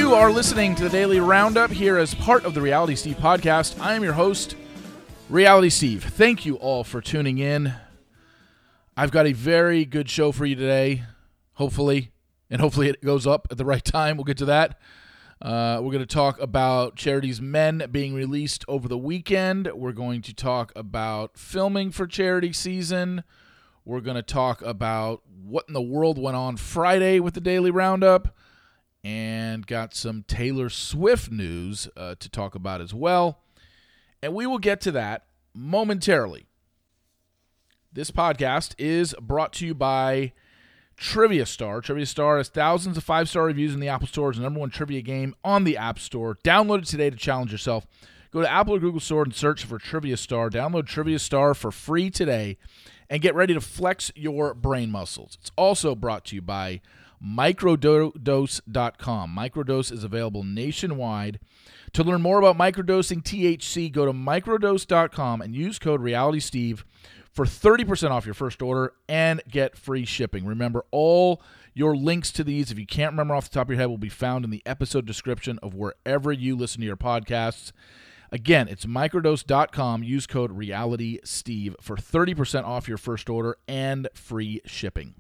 You are listening to the Daily Roundup here as part of the Reality Steve podcast. I am your host, Reality Steve. Thank you all for tuning in. I've got a very good show for you today, hopefully, and hopefully it goes up at the right time. We'll get to that. We're going to talk about Charity's Men being released over the weekend. We're going to talk about filming for Charity season. We're going to talk about what in the world went on Friday with the Daily Roundup. And got some Taylor Swift news to talk about as well. And we will get to that momentarily. This podcast is brought to you by Trivia Star. Trivia Star has thousands of 5-star reviews in the Apple Store. It's the number one trivia game on the App Store. Download it today to challenge yourself. Go to Apple or Google Store and search for Trivia Star. Download Trivia Star for free today and get ready to flex your brain muscles. It's also brought to you by Microdose.com. Microdose is available nationwide. To learn more about microdosing THC, go to Microdose.com and use code RealitySteve for 30% off your first order and get free shipping. Remember, all your links to these, if you can't remember off the top of your head, will be found in the episode description of wherever you listen to your podcasts. Again, it's Microdose.com. Use code RealitySteve for 30% off your first order and free shipping.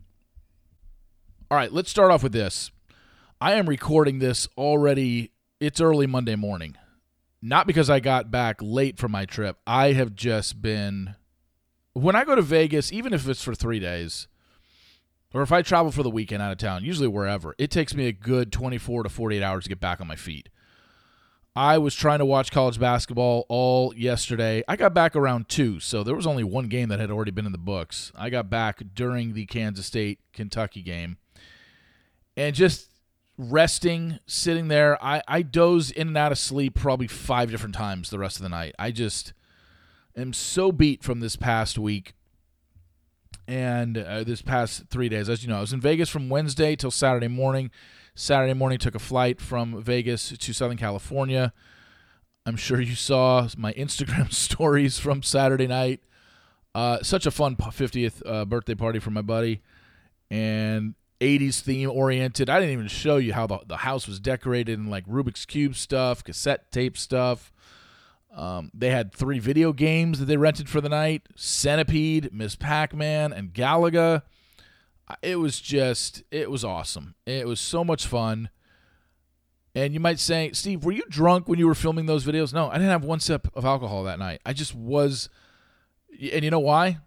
All right, let's start off with this. I am recording this already. It's early Monday morning. Not because I got back late from my trip. I have just been... When I go to Vegas, even if it's for 3 days, or if I travel for the weekend out of town, usually wherever, it takes me a good 24 to 48 hours to get back on my feet. I was trying to watch college basketball all yesterday. I got back around 2, so there was only one game that had already been in the books. I got back during the Kansas State-Kentucky game. And just resting, sitting there, I dozed in and out of sleep probably 5 different times the rest of the night. I just am so beat from this past week and this past 3 days. As you know, I was in Vegas from Wednesday till Saturday morning. Saturday morning, took a flight from Vegas to Southern California. I'm sure you saw my Instagram stories from Saturday night. Such a fun 50th birthday party for my buddy. And 80s theme oriented. I didn't even show you how the house was decorated in like Rubik's Cube stuff, cassette tape stuff. They had 3 video games that they rented for the night: Centipede, Miss Pac-Man, and Galaga. It was awesome. It was so much fun. And you might say, Steve, were you drunk when you were filming those videos? No, I didn't have one sip of alcohol that night. I just was. And you know why?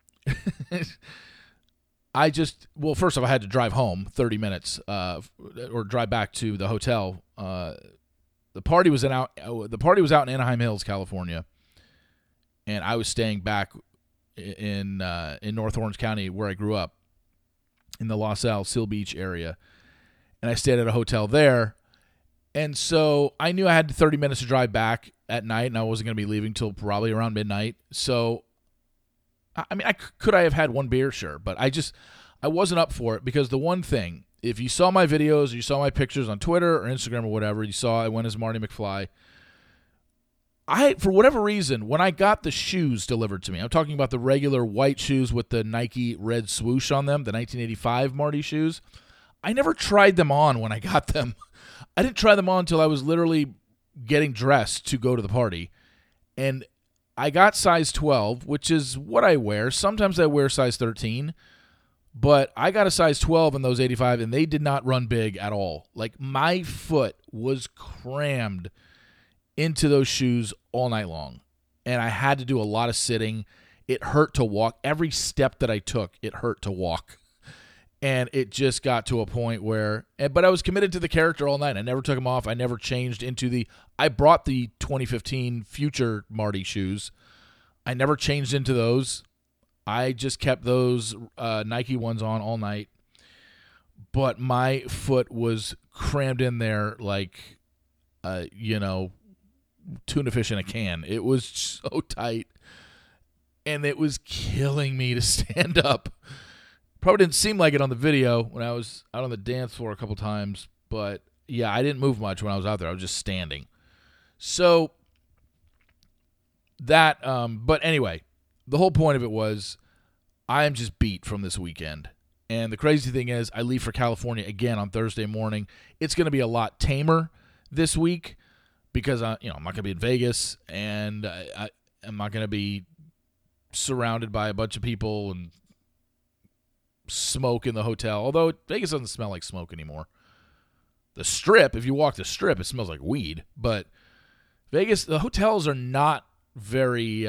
Well, first off, I had to drive home 30 minutes or drive back to the hotel. The party was out in Anaheim Hills, California, and I was staying back in North Orange County where I grew up in the Los Al, Seal Beach area, and I stayed at a hotel there. And so I knew I had 30 minutes to drive back at night, and I wasn't going to be leaving till probably around midnight. So I mean, could I have had one beer? Sure. But I wasn't up for it because the one thing, if you saw my videos, or you saw my pictures on Twitter or Instagram or whatever, you saw I went as Marty McFly. For whatever reason, when I got the shoes delivered to me, I'm talking about the regular white shoes with the Nike red swoosh on them, the 1985 Marty shoes, I never tried them on when I got them. I didn't try them on until I was literally getting dressed to go to the party. And I got size 12, which is what I wear. Sometimes I wear size 13, but I got a size 12 in those 85, and they did not run big at all. Like, my foot was crammed into those shoes all night long, and I had to do a lot of sitting. It hurt to walk. Every step that I took, it hurt to walk. And it just got to a point where, but I was committed to the character all night. I never took them off. I never changed into I brought the 2015 Future Marty shoes. I never changed into those. I just kept those Nike ones on all night. But my foot was crammed in there like, tuna fish in a can. It was so tight. And it was killing me to stand up. Probably didn't seem like it on the video when I was out on the dance floor a couple times, but yeah, I didn't move much when I was out there. I was just standing. So that, but anyway, the whole point of it was I am just beat from this weekend. And the crazy thing is I leave for California again on Thursday morning. It's going to be a lot tamer this week because I'm not going to be in Vegas, and I'm not going to be surrounded by a bunch of people and smoke in the hotel. Although Vegas doesn't smell like smoke anymore. The Strip, if you walk the Strip, it smells like weed. But Vegas, the hotels are not very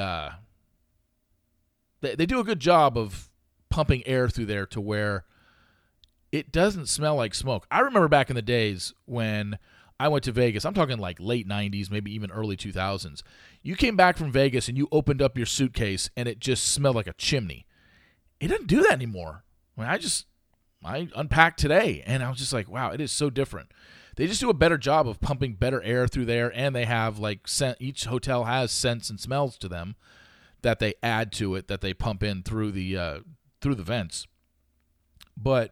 they do a good job of pumping air through there to where it doesn't smell like smoke. I remember back in the days when I went to Vegas, I'm talking like late 90s, maybe even early 2000s. You came back from Vegas and you opened up your suitcase and it just smelled like a chimney. It doesn't do that anymore. I unpacked today and I was just like, wow, it is so different. They just do a better job of pumping better air through there, and they have like each hotel has scents and smells to them that they add to it, that they pump in through the vents. But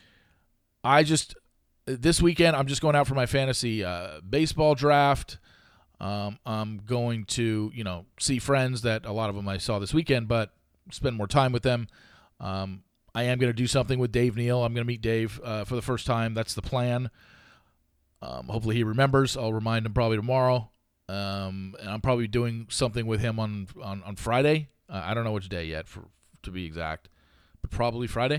this weekend, I'm just going out for my fantasy baseball draft. I'm going to, see friends that a lot of them I saw this weekend, but spend more time with them. I am going to do something with Dave Neal. I'm going to meet Dave for the first time. That's the plan. Hopefully he remembers. I'll remind him probably tomorrow. And I'm probably doing something with him on Friday. I don't know which day yet, to be exact, but probably Friday.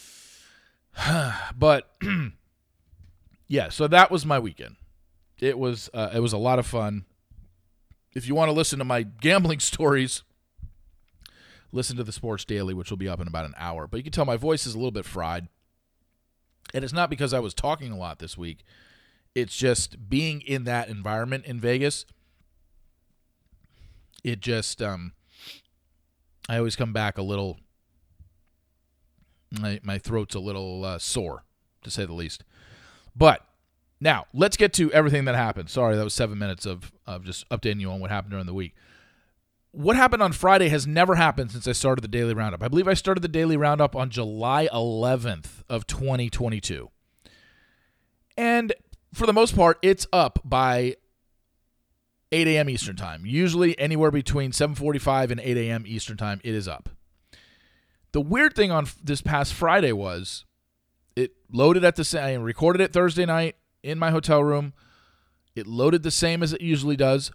But yeah, so that was my weekend. It was a lot of fun. If you want to listen to my gambling stories, listen to the Sports Daily, which will be up in about an hour. But you can tell my voice is a little bit fried. And it's not because I was talking a lot this week. It's just being in that environment in Vegas. It just, I always come back a little, my throat's a little sore, to say the least. But now, let's get to everything that happened. Sorry, that was 7 minutes of just updating you on what happened during the week. What happened on Friday has never happened since I started the Daily Roundup. I believe I started the Daily Roundup on July 11th of 2022. And for the most part, it's up by 8 a.m. Eastern Time. Usually anywhere between 7:45 and 8 a.m. Eastern Time, it is up. The weird thing on this past Friday was it loaded at the same. I recorded it Thursday night in my hotel room. It loaded the same as it usually does.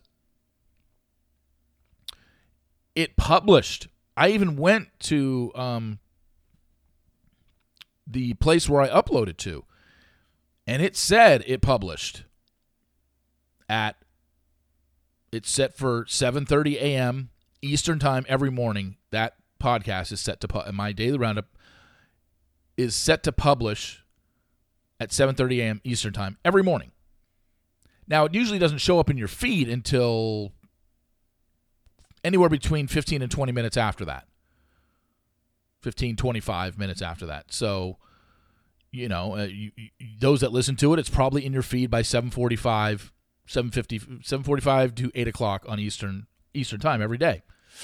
It published. I even went to the place where I uploaded to, and it said it published it's set for 7:30 a.m. Eastern Time every morning. That podcast is set to my Daily Roundup is set to publish at 7:30 a.m. Eastern Time every morning. Now, it usually doesn't show up in your feed until anywhere between 15 and 20 minutes after that. 15, 25 minutes after that. So, those that listen to it, it's probably in your feed by 7:45 to 8 o'clock on Eastern Time every day.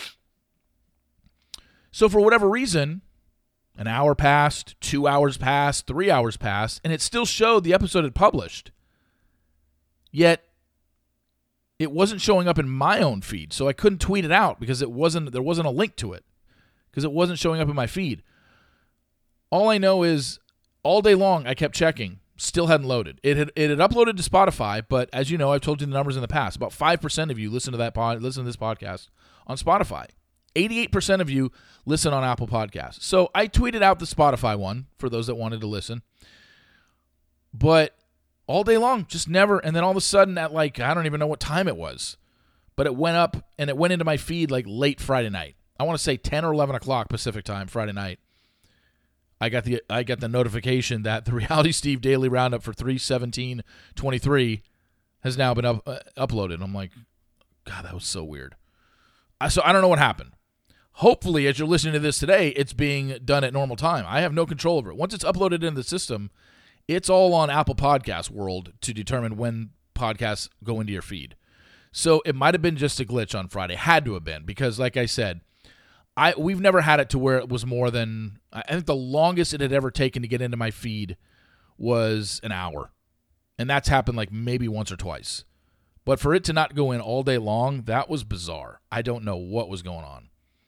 So for whatever reason, an hour passed, 2 hours passed, 3 hours passed, and it still showed the episode had published. Yet it wasn't showing up in my own feed, so I couldn't tweet it out because there wasn't a link to it because it wasn't showing up in my feed. All I know is all day long I kept checking, still hadn't loaded. It had uploaded to Spotify, but as you know, I've told you the numbers in the past. About 5% of you listen to this podcast on Spotify. 88% of you listen on Apple Podcasts. So I tweeted out the Spotify one for those that wanted to listen. But all day long, just never. And then all of a sudden at I don't even know what time it was. But it went up and it went into my feed late Friday night. I want to say 10 or 11 o'clock Pacific time Friday night. I got the notification that the Reality Steve Daily Roundup for 3/17/23 has now been uploaded. I'm like, God, that was so weird. So I don't know what happened. Hopefully, as you're listening to this today, it's being done at normal time. I have no control over it. Once it's uploaded into the system, it's all on Apple Podcast World to determine when podcasts go into your feed. So it might have been just a glitch on Friday. Had to have been because, like I said, we've never had it to where it was more than, I think the longest it had ever taken to get into my feed was an hour. And that's happened maybe once or twice. But for it to not go in all day long, that was bizarre. I don't know what was going on.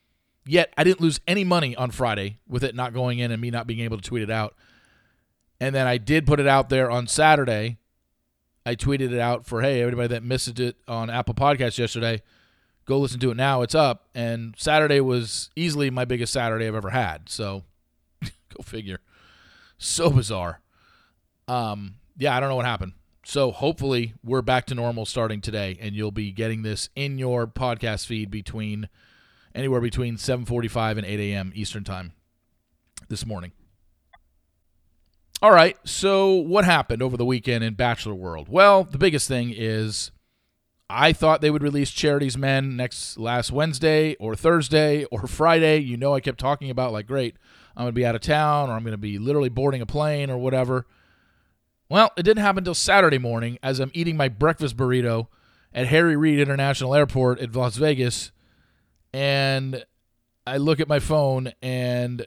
Yet I didn't lose any money on Friday with it not going in and me not being able to tweet it out. And then I did put it out there on Saturday. I tweeted it out for, hey, everybody that missed it on Apple Podcasts yesterday, go listen to it now. It's up. And Saturday was easily my biggest Saturday I've ever had. So go figure. So bizarre. Yeah, I don't know what happened. So hopefully we're back to normal starting today, and you'll be getting this in your podcast feed anywhere between 7:45 and 8 a.m. Eastern Time this morning. All right, so what happened over the weekend in Bachelor World? Well, the biggest thing is I thought they would release Charity's Men last Wednesday or Thursday or Friday. You know, I kept talking about, like, great, I'm going to be out of town or I'm going to be literally boarding a plane or whatever. Well, it didn't happen until Saturday morning as I'm eating my breakfast burrito at Harry Reid International Airport at Las Vegas, and I look at my phone and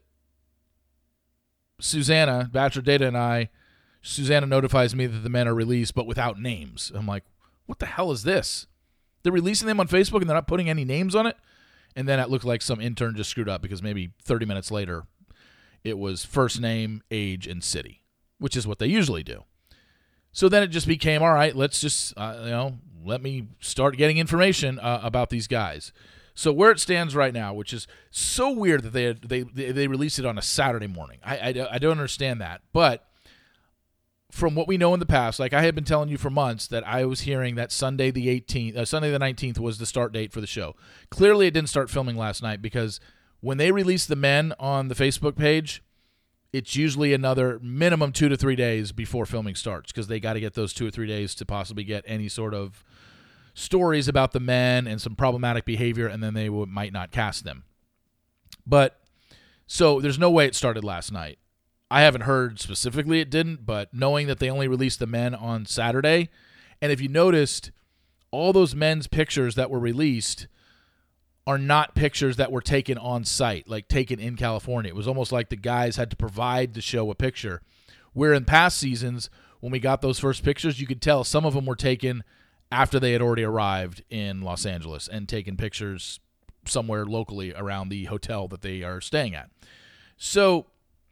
Susanna, Bachelor Data, and Susanna notifies me that the men are released, but without names. I'm like, what the hell is this? They're releasing them on Facebook and they're not putting any names on it? And then it looked like some intern just screwed up because maybe 30 minutes later it was first name, age, and city, which is what they usually do. So then it just became, all right, let's just, let me start getting information about these guys. So where it stands right now, which is so weird that they released it on a Saturday morning. I don't understand that. But from what we know in the past, like I had been telling you for months that I was hearing that Sunday the 19th was the start date for the show. Clearly it didn't start filming last night because when they release the men on the Facebook page, it's usually another minimum 2 to 3 days before filming starts because they got to get those 2 or 3 days to possibly get any sort of stories about the men and some problematic behavior, and then they might not cast them. But so there's no way it started last night. I haven't heard specifically it didn't, but knowing that they only released the men on Saturday, and if you noticed, all those men's pictures that were released are not pictures that were taken on site, like taken in California. It was almost like the guys had to provide the show a picture, where in past seasons, when we got those first pictures, you could tell some of them were taken after they had already arrived in Los Angeles and taken pictures somewhere locally around the hotel that they are staying at. So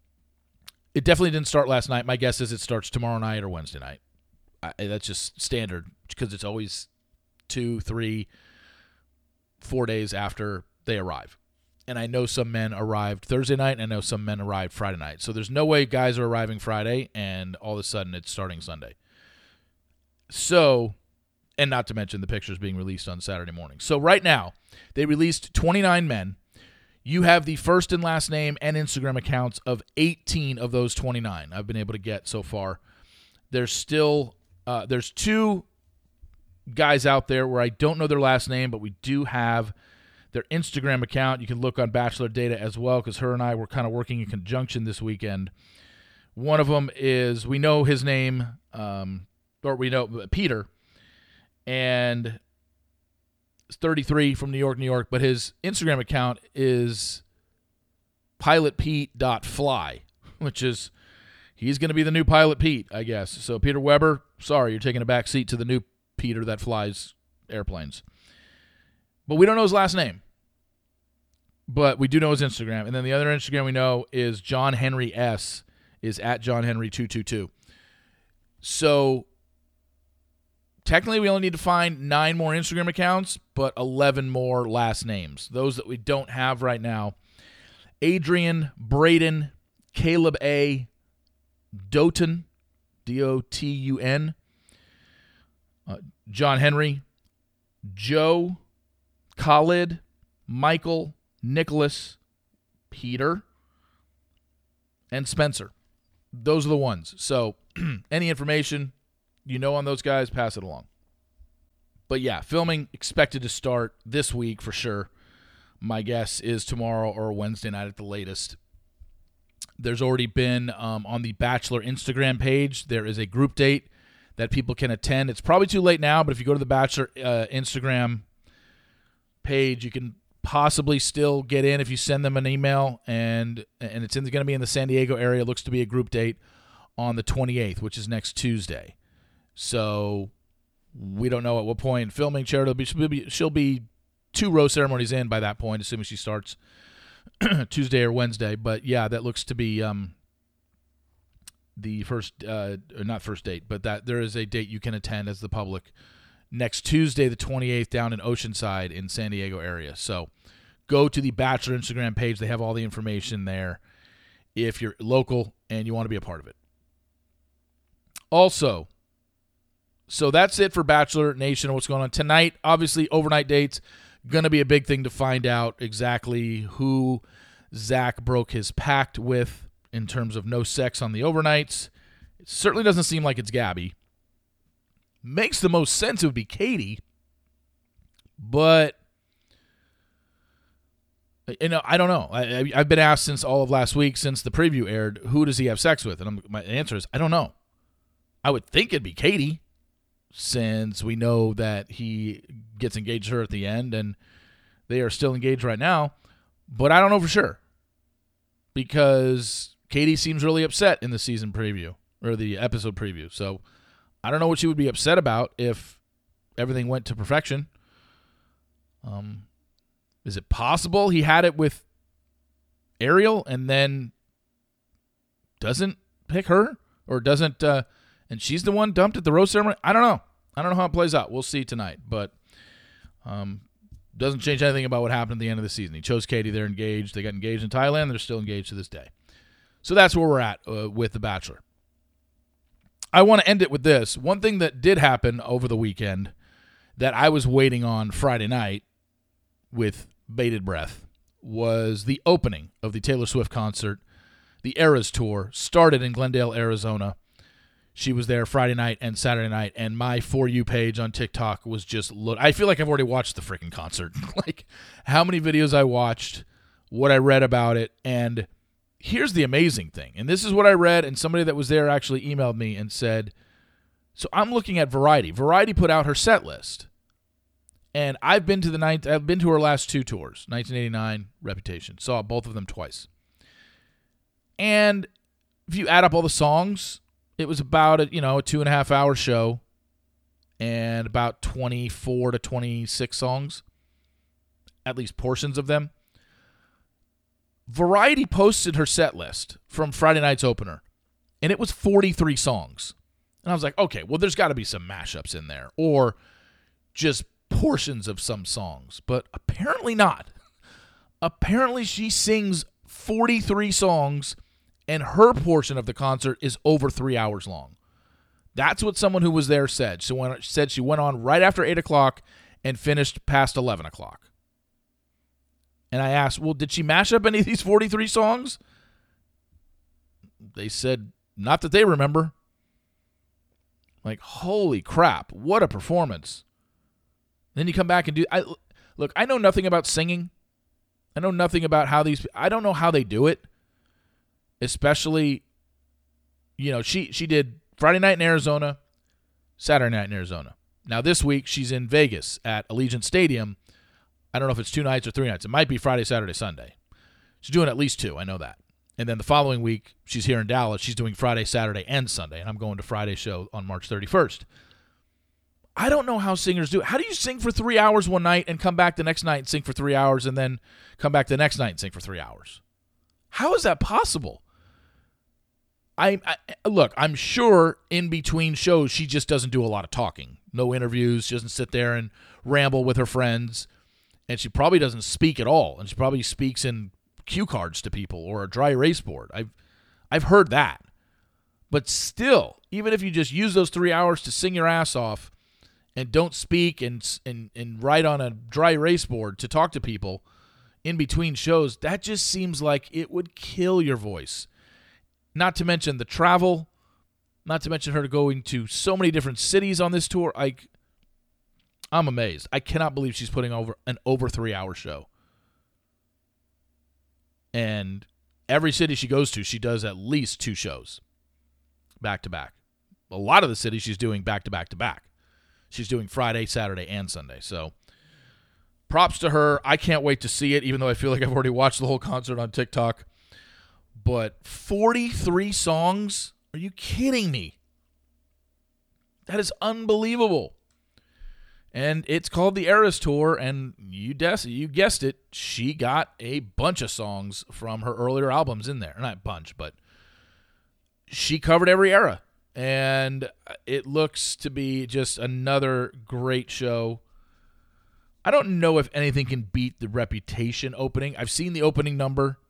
it definitely didn't start last night. My guess is it starts tomorrow night or Wednesday night. That's just standard because it's always 2, 3, 4 days after they arrive. And I know some men arrived Thursday night, and I know some men arrived Friday night. So there's no way guys are arriving Friday and all of a sudden it's starting Sunday. So, and not to mention the pictures being released on Saturday morning. So right now, they released 29 men. You have the first and last name and Instagram accounts of 18 of those 29 I've been able to get so far. There's still, there's 2 guys out there where I don't know their last name, but we do have their Instagram account. You can look on Bachelor Data as well because her and I were kind of working in conjunction this weekend. One of them is, we know his name, or we know Peter, and 33 from New York, but his Instagram account is pilotpete.fly, which is, he's going to be the new Pilot Pete, I guess. So Peter Weber, sorry, you're taking a back seat to the new Peter that flies airplanes. But we don't know his last name. But we do know his Instagram. And then the other Instagram we know is John Henry S. is at John Henry 222. So technically we only need to find 9 more Instagram accounts, but 11 more last names. Those that we don't have right now: Adrian, Braden, Caleb A., Dotun, Dotun, John Henry, Joe, Khalid, Michael, Nicholas, Peter, and Spencer. Those are the ones. So any information you know on those guys, pass it along. But yeah, filming expected to start this week for sure. My guess is tomorrow or Wednesday night at the latest. There's already been on the Bachelor Instagram page, there is a group date that people can attend. It's probably too late now, but if you go to the Bachelor Instagram page, you can possibly still get in if you send them an email, and it's going to be in the San Diego area. It looks to be a group date on the 28th, which is next Tuesday. So we don't know at what point filming Charity she'll be 2 rose ceremonies in by that point, assuming she starts Tuesday or Wednesday. But yeah, that looks to be the first, not first date, but that there is a date you can attend as the public next Tuesday, the 28th, down in Oceanside in San Diego area. So go to the Bachelor Instagram page. They have all the information there if you're local and you want to be a part of it. Also, so that's it for Bachelor Nation and what's going on tonight. Obviously, overnight dates, going to be a big thing to find out exactly who Zach broke his pact with in terms of no sex on the overnights. It certainly doesn't seem like it's Gabby. Makes the most sense it would be Katie, but I don't know. I've been asked since all of last week, since the preview aired, who does he have sex with? And my answer is, I don't know. I would think it'd be Katie, since we know that he gets engaged to her at the end, and they are still engaged right now. But I don't know for sure, because Katie seems really upset in the season preview, or the episode preview. So I don't know what she would be upset about if everything went to perfection. Is it possible he had it with Ariel and then doesn't pick her, or doesn't, and she's the one dumped at the rose ceremony? I don't know. I don't know how it plays out. We'll see tonight, but doesn't change anything about what happened at the end of the season. He chose Katie. They're engaged. They got engaged in Thailand. They're still engaged to this day. So that's where we're at with The Bachelor. I want to end it with this. One thing that did happen over the weekend that I was waiting on Friday night with bated breath was the opening of the Taylor Swift concert. The Eras Tour started in Glendale, Arizona. She was there Friday night and Saturday night, and my For You page on TikTok was just I feel like I've already watched the freaking concert. Like, how many videos I watched, what I read about it, and here's the amazing thing, and this is what I read, and somebody that was there actually emailed me and said, so I'm looking at Variety. Variety put out her set list, and I've been to her last two tours, 1989, Reputation. Saw both of them twice. And if you add up all the songs, it was about a 2.5 hour show and about 24 to 26 songs, at least portions of them. Variety posted her set list from Friday night's opener, and it was 43 songs. And I was like, okay, well, there's got to be some mashups in there, or just portions of some songs. But apparently not. Apparently she sings 43 songs, and her portion of the concert is over 3 hours long. That's what someone who was there said. She said she went on right after 8 o'clock and finished past 11 o'clock. And I asked, well, did she mash up any of these 43 songs? They said, not that they remember. Like, holy crap, what a performance. Then you come back and look, I know nothing about singing. I know nothing about I don't know how they do it. Especially, she did Friday night in Arizona, Saturday night in Arizona. Now this week she's in Vegas at Allegiant Stadium. I don't know if it's 2 nights or 3 nights. It might be Friday, Saturday, Sunday. She's doing at least 2. I know that. And then the following week, she's here in Dallas. She's doing Friday, Saturday, and Sunday. And I'm going to Friday's show on March 31st. I don't know how singers do it. How do you sing for 3 hours one night and come back the next night and sing for 3 hours and then come back the next night and sing for 3 hours? How is that possible? Look, I'm sure in between shows she just doesn't do a lot of talking. No interviews. She doesn't sit there and ramble with her friends. And she probably doesn't speak at all. And she probably speaks in cue cards to people or a dry erase board. I've heard that. But still, even if you just use those 3 hours to sing your ass off and don't speak and write on a dry erase board to talk to people in between shows, that just seems like it would kill your voice. Not to mention the travel, not to mention her going to so many different cities on this tour. I'm amazed. I cannot believe she's putting over an over 3 hour show. And every city she goes to, she does at least 2 shows back to back. A lot of the cities she's doing back to back to back. She's doing Friday, Saturday, and Sunday. So props to her. I can't wait to see it, even though I feel like I've already watched the whole concert on TikTok. But 43 songs? Are you kidding me? That is unbelievable. And it's called the Eras Tour, and you guessed it, she got a bunch of songs from her earlier albums in there. Not a bunch, but she covered every era. And it looks to be just another great show. I don't know if anything can beat the Reputation opening. I've seen the opening number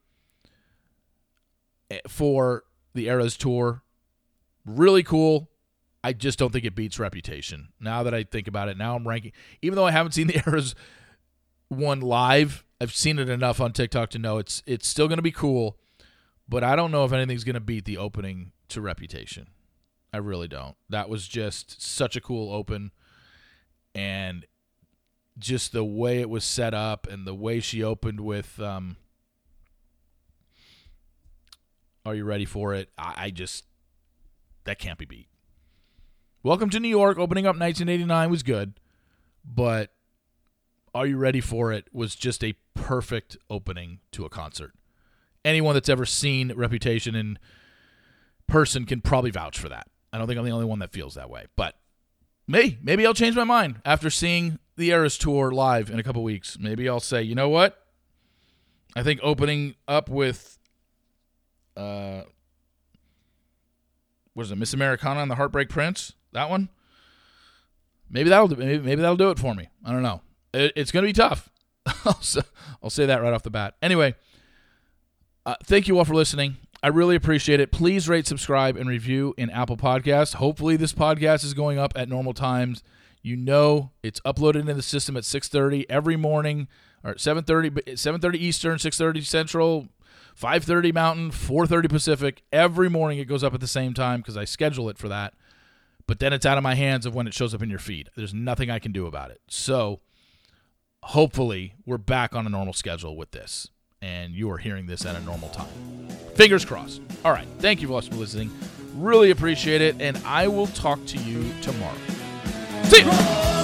for the Eras Tour. Really cool. I just don't think it beats Reputation. Now that I think about it, now I'm ranking. Even though I haven't seen the Eras one live, I've seen it enough on TikTok to know it's still going to be cool. But I don't know if anything's going to beat the opening to Reputation. I really don't. That was just such a cool open. And just the way it was set up and the way she opened with Are You Ready For It? I just, that can't be beat. Welcome to New York, opening up 1989 was good, but Are You Ready For It was just a perfect opening to a concert. Anyone that's ever seen Reputation in person can probably vouch for that. I don't think I'm the only one that feels that way, but maybe I'll change my mind after seeing the Eras Tour live in a couple weeks. Maybe I'll say, you know what? I think opening up with what is it, Miss Americana and the Heartbreak Prince? That one? Maybe that'll do it for me. I don't know. It's going to be tough. I'll say that right off the bat. Anyway, thank you all for listening. I really appreciate it. Please rate, subscribe, and review in Apple Podcasts. Hopefully this podcast is going up at normal times. You know it's uploaded into the system at 6:30 every morning, or 7:30 Eastern, 6:30 Central, 5:30 Mountain, 4:30 Pacific. Every morning it goes up at the same time because I schedule it for that. But then it's out of my hands of when it shows up in your feed. There's nothing I can do about it. So hopefully we're back on a normal schedule with this, and you are hearing this at a normal time. Fingers crossed. All right. Thank you for listening. Really appreciate it, and I will talk to you tomorrow. See you.